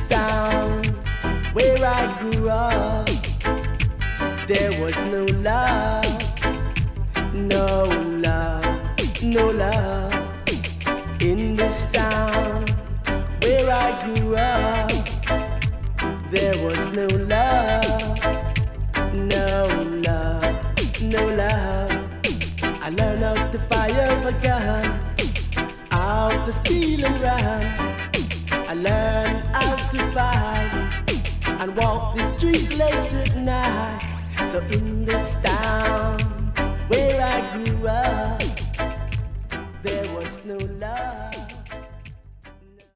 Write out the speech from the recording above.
town where I grew up, there was no love, no love, no love. In this town where I grew up, there was no love, no love, no love. I learned how to fire a gun, how to steal and run. I learned how to fight and walk the street late at night. So in this town where I grew up, there was no love.